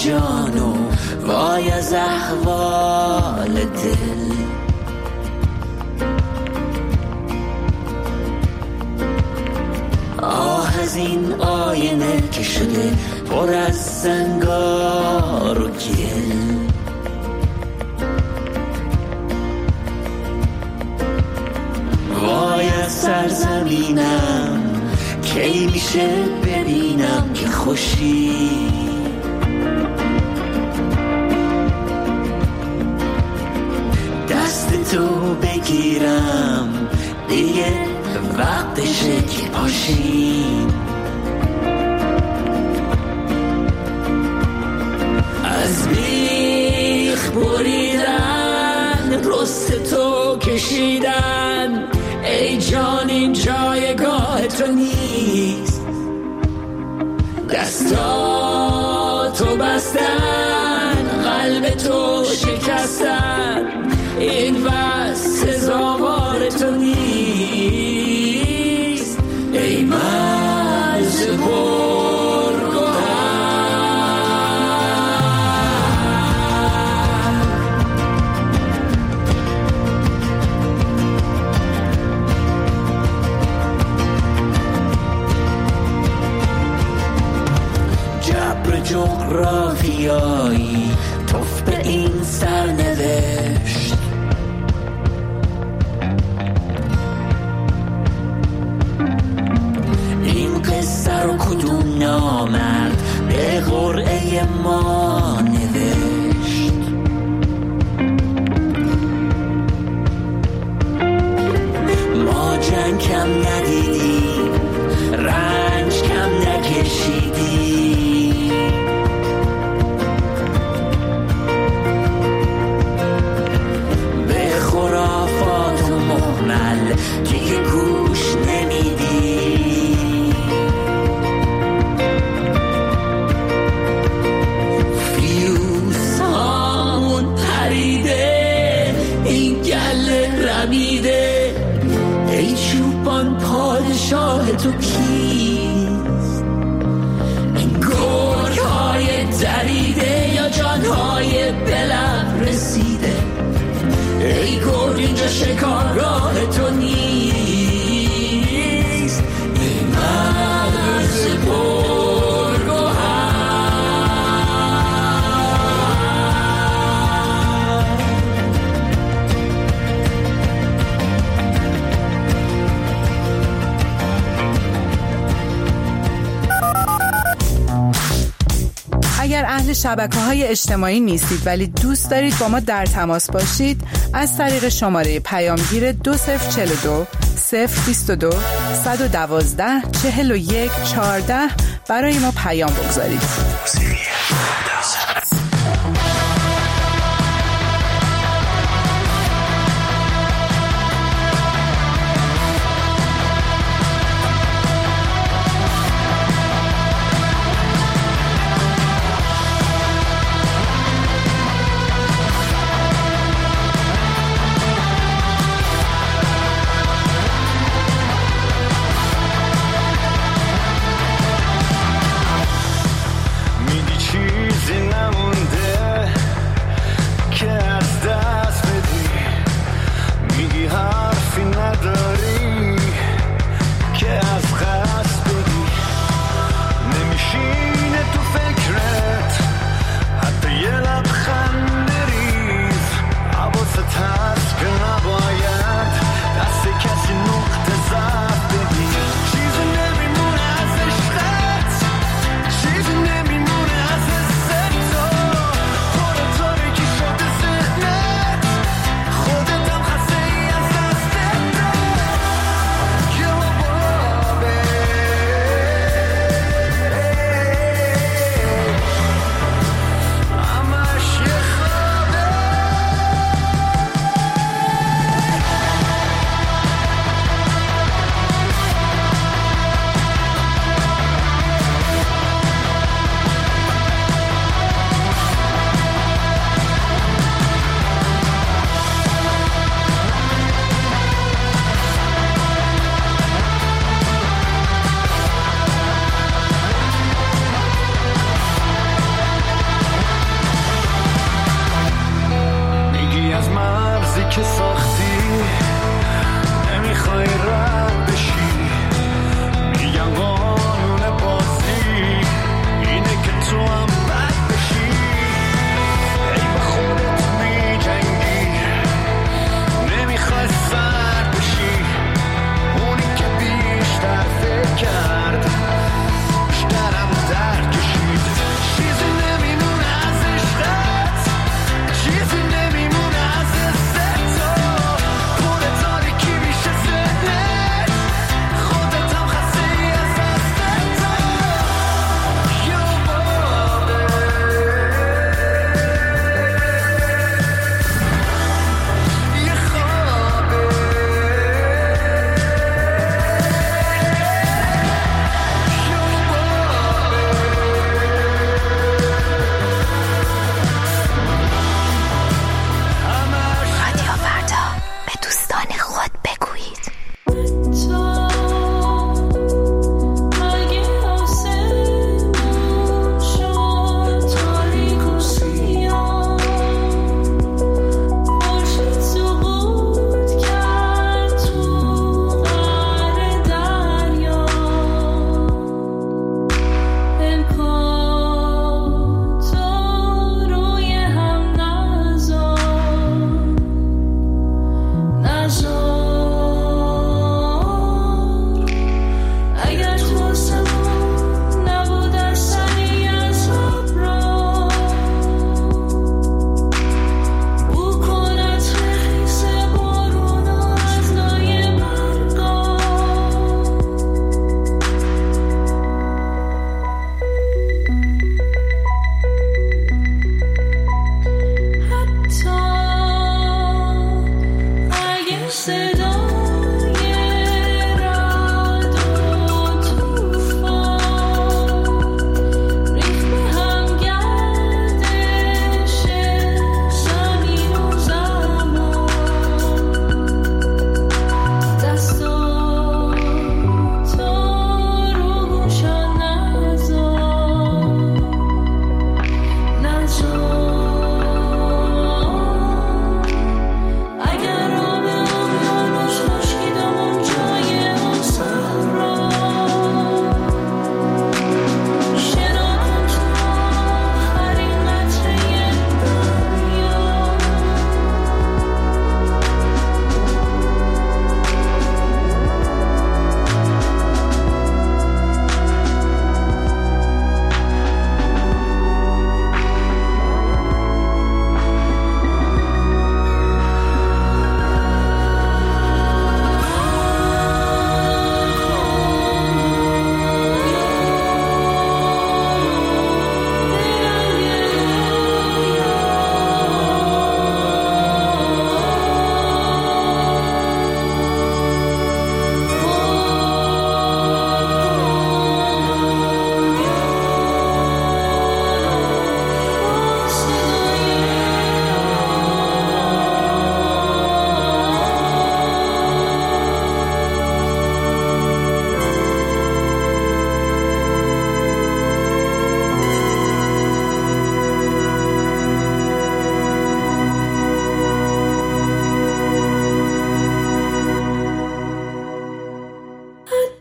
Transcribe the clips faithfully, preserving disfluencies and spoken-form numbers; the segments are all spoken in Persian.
جانو وای از احوال دل. آه از این آینه که شده پر از زنگار و گل. وای از سرزمینم کی میشه ببینم که خوشی. دست تو بگیرم دیگه وقتشه که پاشیم. از بیخ بریدن رست تو کشیدن، ای جان این جایگاه تو نیست. دستاتو بستن قلب تو شکستن، این بس سزاوار تو نیست. ای مرز پرگوهر جبر جغرافیایی توف به این سرنوشت. این قصه رو کدوم نامرد به قرعه ما نوشت؟ ما جنگ کم ندیدیم، رنج کم نکشیدیم. به خرافات و مهمل دیگه گوش نمیدیم. فیوزامون پریده، این گله رمیده. ای چوبان پادشاه تو کیست؟ این گرگ های دریده یا جانهای بلب رسیده؟ ای گرگ اینجا شکارگاه تو نیست. ای مرز پرگوهر اگر اهل شبکه‌های اجتماعی نیستید ولی دوست دارید با ما در تماس باشید، از طریق شماره پیامگیر دو صفر چهل و دو صفر بیست و دو صد و دوازده چهل و یک چهارده برای ما پیام بگذارید.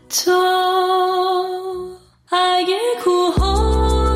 حتی اگه کوها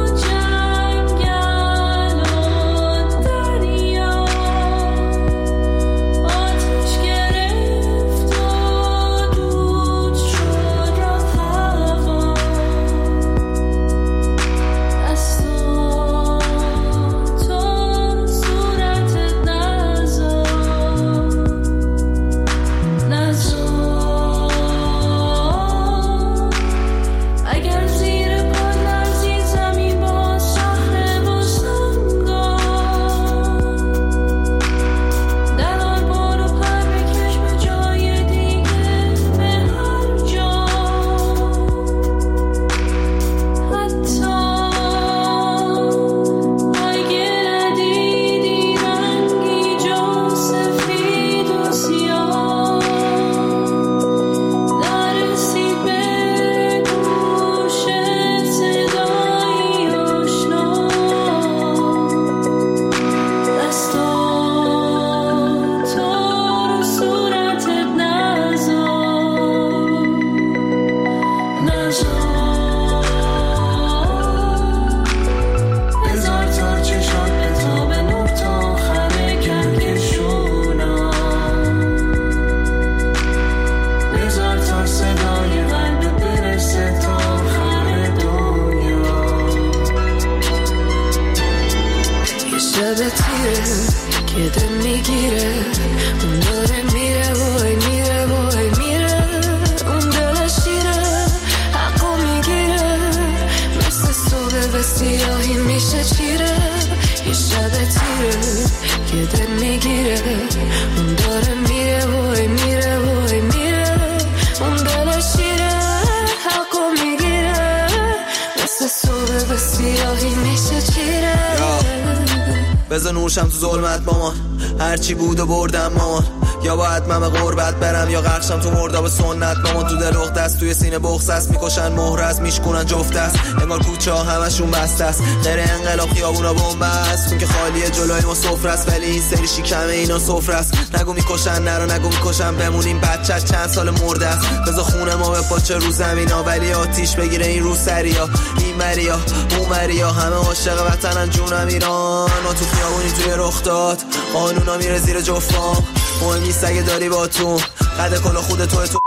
بزن نوشم تو ظلمت مامان، هرچی بود و بردم مامان. یا باید من به غربت برم یا غرقشم تو مرداب سنت مامان. تو دل اخت است، توی سینه بغض است، میکشن مهر است، میشکنن جفت است. انگار کوچه ها همشون بسته است، غیر انقلاب خیابونا بمب است. اون که خالیه جلوی ما سفره است، ولی این سری شکمه اینا سفره است. نگو میکشن نرو نگو میکشن بمونیم، بچه چند سال مرده است. بذار خونه ما به پاچه رو زمینا، ولی آتیش بگیره این رو سریا. این مریا اون مریا همه عاشق وطنن جونم ایران. ما تو خیابونی توی رخ داد، قانونا میره زیر جفام. مهم نیست اگه داری با تو قد کل خود توی تو.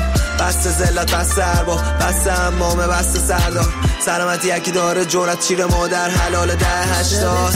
بسته زلت بسته اربا بسته امامه بسته سردار. سلامتی یکی داره جورت چیره مادر حلال ده هشتاد.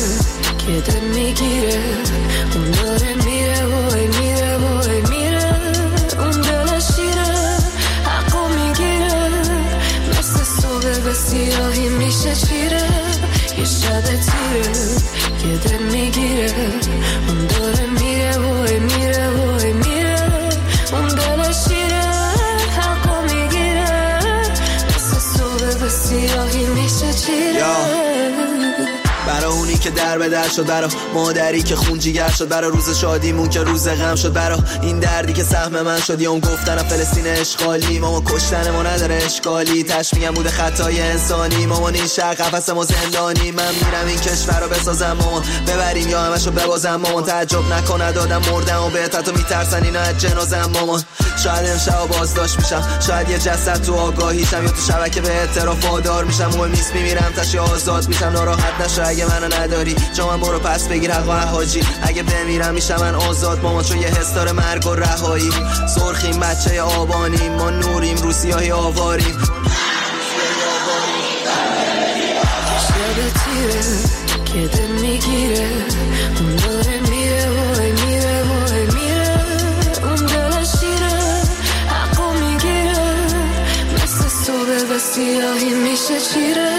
که دل میگیره اون داره میره وای میره وای میره. اون دل شیره حقو میگیره، مثل صبح به سیاهی میشه چیره. یه شب تیره که دل میگیره اون داره میره وای میره وای میره. اون دل شیره حقو میگیره، مثل صبح به سیاهی میشه چیره. برا اونی که در به در شد، برا مادری که خون جیگر شد، برا روز شادیمون که روز غم شد، برا این دردی که سهم من شد. یا اون گفتن فلسطین اشغالی، ماما کشتن ما نداره اشکالی. تش میگم بوده خطای انسانی، مامان این شهر قفس ما زندانی. من میرم این کشور رو بسازم مامان، ببریم یا همشو ببازم مامان. تعجب نکنه دادم مردم و بهت تو میترسن اینا از جنازم مامان. شاید امشب بازداشت میشم، شاید یه جسد تو آگاهیشم، یا تو شبکه به اعتراف وادار میشم. مهم نیست میمیرم تش یا آزاد میشم. ناراحت نشو اگه منو نداری، جا من برو پس بگیر حق و حاجی. اگه بمیرم میشم من آزاد مامان، چون یه حس داره مرگ و رهایی. سرخیم بچه آبانیم، ما نوریم رو سیاهی آواریم. شب تیره که دل میگیره اون داره میره وای میره وای میره. اون دل شیره حقو میگیره، مثل صبح به سیاهی میشه چیره.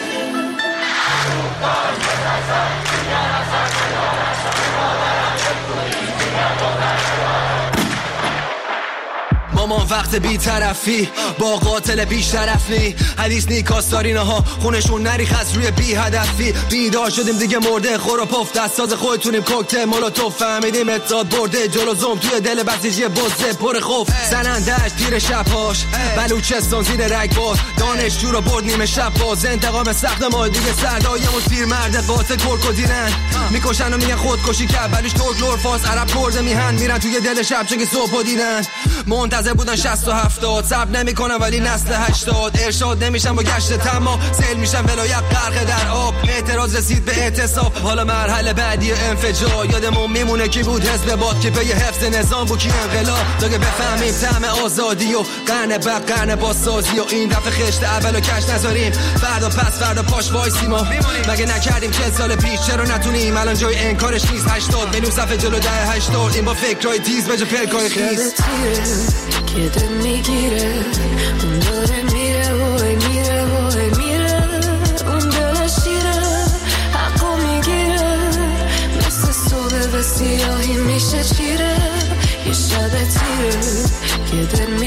مامان وقت بی طرفی با قاتل بیش طرفی. حدیث نیکاستارینه ها خونشون نریخ از روی بی هدفی. بیدار شدیم دیگه مرده خور و پف، دستاز خودتونیم کوکتل مولوتوف. فهمیدیم اتحاد برده جلو زوم، توی دل بسیجی بزه پر خوف. زنندهش پیر شبهاش بلوچستان زیر رگبار. دانشجو رو برد نیمه شب باز، انتقام سخت ما دیگه سردایمون. پیر مرد قاتل کرک و دیرن میکشن و میگن خودکشی کرد، بلوش ترک لور فاس عرب کرده میهن. میرن توی دل شب چون که صبح دیدن. منتظر بودن شصت و هفتاد، صبر نمیکنم ولی نسل هشتاد، ارشاد نمیشم با گشت تما، سیل میشم ولایت غرق در آب، اعتراض رسید به اعتصاب، حالا مرحله بعدی انفجار، یادمون میمونه کی بود حزب باد که پی حفظ نظام بود کی انقلاب، تا که بفهمیم طعم آزادی و قرن بعد قرن بازسازی و این دفعه خشت اولو کش نذاریم، فردا پس فردا پاش وایسیم و مگه نکردیم چهل سال پیش، چرا نتونیم الان جای انکارش نیست، هشتاد میلیون صفحه جلو ده هشتاد، این با فکرهای تیز به جا پلکای خیز که دل میگیره، اون داره میره وای میره وای میره، اون دل شیره حقو میگیره، مثل صبح به سیاهی میشه چیره، یه شب تیره که دل